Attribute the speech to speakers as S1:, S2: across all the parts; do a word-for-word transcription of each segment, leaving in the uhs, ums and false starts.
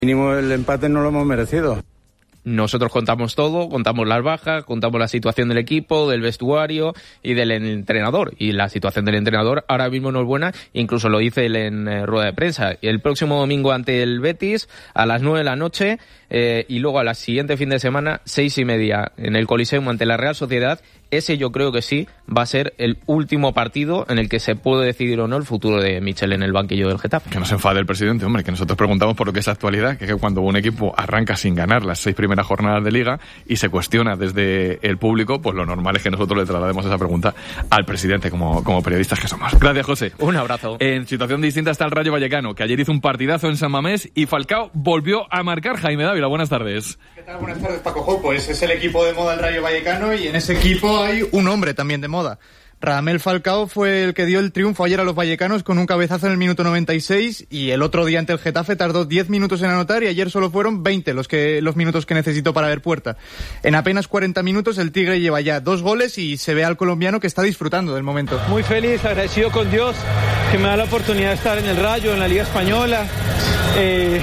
S1: Mínimo el empate no lo hemos merecido.
S2: Nosotros contamos todo, contamos las bajas, contamos la situación del equipo, del vestuario y del entrenador. Y la situación del entrenador ahora mismo no es buena, incluso lo dice él en eh, rueda de prensa. El próximo domingo ante el Betis, a las nueve de la noche, eh, y luego a la siguiente fin de semana, seis y media, en el Coliseum ante la Real Sociedad. Ese yo creo que sí va a ser el último partido en el que se puede decidir o no el futuro de Michel en el banquillo del Getafe.
S3: Que no se enfade el presidente, hombre, que nosotros preguntamos por lo que es actualidad, que es que cuando un equipo arranca sin ganar las seis primeras jornadas de Liga y se cuestiona desde el público, pues lo normal es que nosotros le traslademos esa pregunta al presidente como, como periodistas que somos. Gracias, José.
S2: Un abrazo.
S3: En situación distinta está el Rayo Vallecano, que ayer hizo un partidazo en San Mamés y Falcao volvió a marcar. Jaime Dávila, buenas tardes.
S4: ¿Qué tal? Buenas tardes, Paco Jo. Pues es el equipo de moda del Rayo Vallecano y en ese equipo hay un hombre también de moda. Radamel Falcao fue el que dio el triunfo ayer a los vallecanos con un cabezazo en el minuto noventa y seis y el otro día ante el Getafe tardó diez minutos en anotar y ayer solo fueron veinte los que los minutos que necesitó para ver puerta. En apenas cuarenta minutos el Tigre lleva ya dos goles y se ve al colombiano que está disfrutando del momento.
S5: Muy feliz, agradecido con Dios que me da la oportunidad de estar en el Rayo, en la Liga Española. Eh,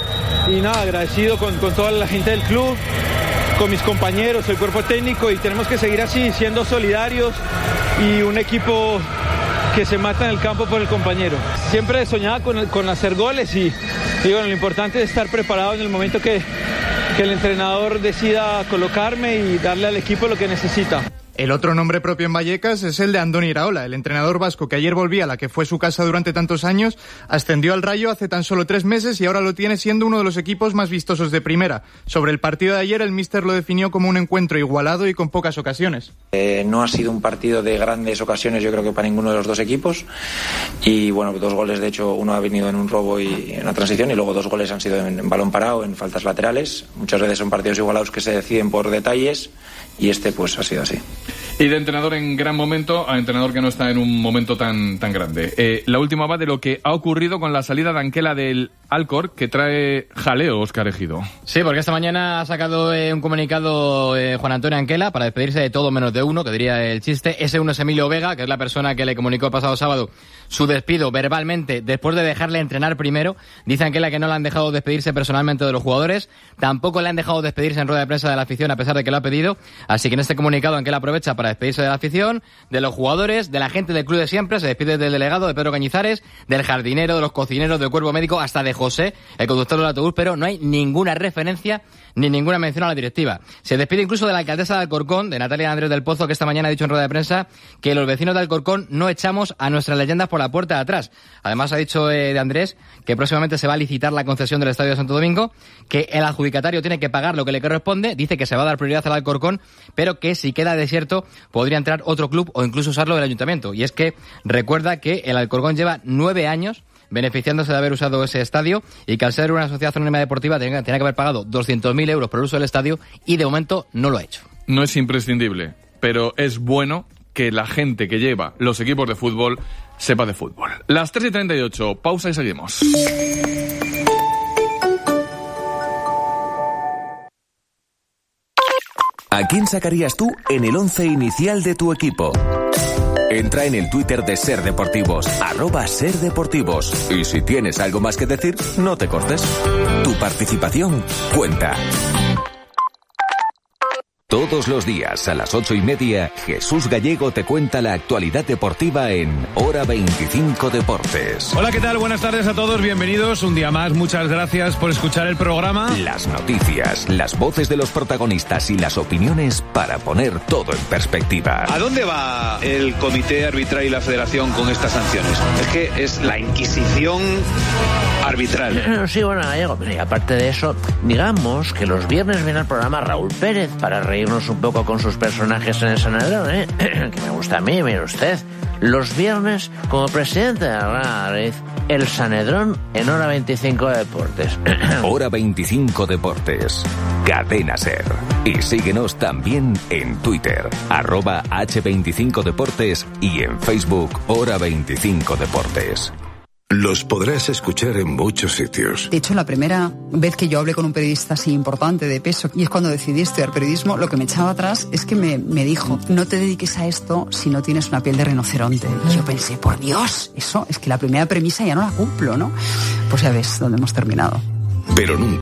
S5: y nada, agradecido con, con toda la gente del club, con mis compañeros, el cuerpo técnico, y tenemos que seguir así, siendo solidarios y un equipo que se mata en el campo por el compañero. Siempre soñaba con, con hacer goles y, y bueno, lo importante es estar preparado en el momento que, que el entrenador decida colocarme y darle al equipo lo que necesita.
S4: El otro nombre propio en Vallecas es el de Andoni Iraola, el entrenador vasco que ayer volvía a la que fue su casa durante tantos años, ascendió al Rayo hace tan solo tres meses y ahora lo tiene siendo uno de los equipos más vistosos de primera. Sobre el partido de ayer, el míster lo definió como un encuentro igualado y con pocas ocasiones.
S6: Eh, no ha sido un partido de grandes ocasiones, yo creo que para ninguno de los dos equipos. Y bueno, dos goles, de hecho, uno ha venido en un robo y en una transición, y luego dos goles han sido en, en balón parado, en faltas laterales. Muchas veces son partidos igualados que se deciden por detalles, y este pues ha sido así.
S3: Y de entrenador en gran momento a entrenador que no está en un momento tan, tan grande. Eh, la última va de lo que ha ocurrido con la salida de Anquela del Alcor, que trae jaleo, Óscar Ejido.
S7: Sí, porque esta mañana ha sacado eh, un comunicado eh, Juan Antonio Anquela para despedirse de todo menos de uno, que diría el chiste. Ese uno es Emilio Vega, que es la persona que le comunicó el pasado sábado su despido verbalmente después de dejarle entrenar primero. Dice Anquela que no le han dejado despedirse personalmente de los jugadores, tampoco le han dejado despedirse en rueda de prensa de la afición a pesar de que lo ha pedido. Así que en este comunicado Anquela aprovecha para despedirse de la afición, de los jugadores, de la gente del club de siempre. Se despide del delegado, de Pedro Cañizares, del jardinero, de los cocineros, del cuerpo médico, hasta de José, el conductor del autobús, pero no hay ninguna referencia ni ninguna mención a la directiva. Se despide incluso de la alcaldesa de Alcorcón, de Natalia Andrés del Pozo, que esta mañana ha dicho en rueda de prensa que los vecinos de Alcorcón no echamos a nuestras leyendas por la puerta de atrás. Además ha dicho eh, de Andrés que próximamente se va a licitar la concesión del Estadio de Santo Domingo, que el adjudicatario tiene que pagar lo que le corresponde, dice que se va a dar prioridad al Alcorcón, pero que si queda desierto podría entrar otro club o incluso usarlo del ayuntamiento. Y es que recuerda que el Alcorcón lleva nueve años beneficiándose de haber usado ese estadio y que al ser una sociedad anónima deportiva tenía, tenía que haber pagado doscientos mil euros por el uso del estadio y de momento no lo ha hecho.
S3: No es imprescindible, pero es bueno que la gente que lleva los equipos de fútbol sepa de fútbol. Las tres y treinta y ocho, pausa y seguimos.
S8: ¿A quién sacarías tú en el once inicial de tu equipo? Entra en el Twitter de Ser Deportivos, arroba Ser Deportivos. Y si tienes algo más que decir, no te cortes. Tu participación cuenta. Todos los días a las ocho y media, Jesús Gallego te cuenta la actualidad deportiva en Hora veinticinco Deportes.
S9: Hola, ¿qué tal? Buenas tardes a todos, bienvenidos un día más. Muchas gracias por escuchar el programa.
S8: Las noticias, las voces de los protagonistas y las opiniones para poner todo en perspectiva.
S10: ¿A dónde va el comité arbitral y la federación con estas sanciones? Es que es la Inquisición arbitral.
S11: Sí, bueno, Gallego, y aparte de eso, digamos que los viernes viene al programa Raúl Pérez para reírnos un poco con sus personajes en el Sanedrón, ¿eh? Que me gusta a mí, mire usted. Los viernes, como presidente de la Madrid, el Sanedrón en Hora veinticinco Deportes.
S8: Hora veinticinco Deportes. Cadena Ser. Y síguenos también en Twitter, arroba hache veinticinco Deportes y en Facebook, Hora veinticinco Deportes.
S12: Los podrás escuchar en muchos sitios.
S13: De hecho, la primera vez que yo hablé con un periodista así importante de peso, y es cuando decidí estudiar periodismo, lo que me echaba atrás es que me, me dijo, no te dediques a esto si no tienes una piel de rinoceronte. Y yo pensé, por Dios, eso es que la primera premisa ya no la cumplo, ¿no? Pues ya ves dónde hemos terminado.
S12: pero nunca